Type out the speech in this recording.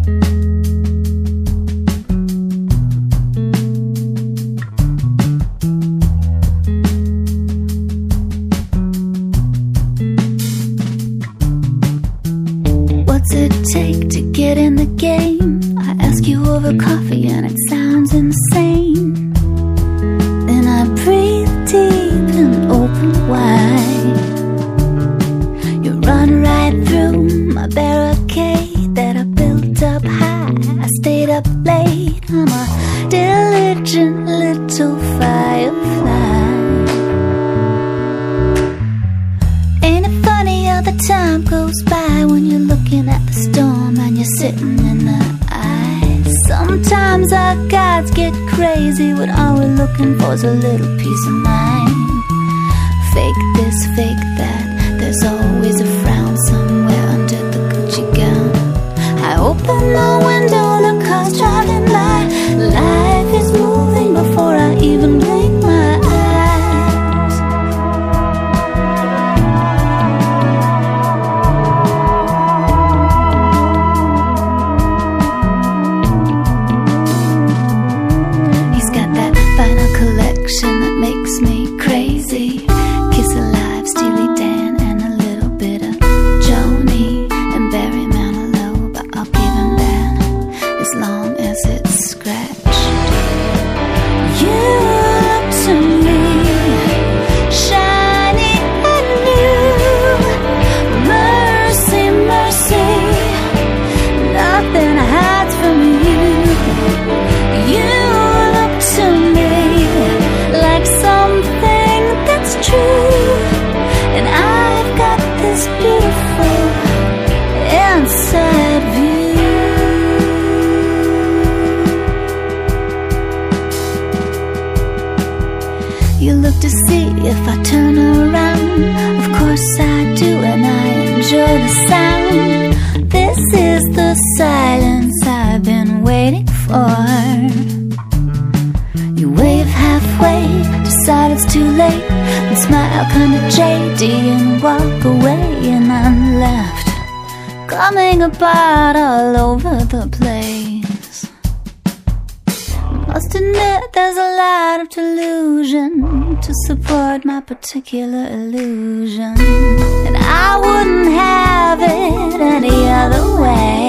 What's it take to get in the game? I ask you over coffee and it sounds insane. Then I breathe deep and open wide. You run right through my barricade that I built up high. I stayed up late. I'm a diligent little firefly. Ain't it funny how the time goes by when you're looking at the storm and you're sitting in the eye? Sometimes our gods get crazy when all we're looking for is a little peace of mind. Fake this, fake that, there's always a frown somewhere under the Gucci gown. I open the window, the cars driving by. Life is moving before I even blink my eyes. He's got that vinyl collection that makes me crazy. Kiss Alive, Steely Dan, and a little bit of Joni and Barry Manilow, but I'll give him that as long as it's scratched. You look to me shiny and new. Mercy, mercy, nothing hides from you. You look to me like something that's true, and I've got this beautiful inside view. You look to see if I turn around. Of course I do, and I enjoy the sound. This is the silence I've been waiting for. You wave halfway, decide it's too late, and smile kinda jaded and walk away, and I'm left coming apart all over the place. Must admit there's a lot of delusion to support my particular illusion, and I wouldn't have it any other way.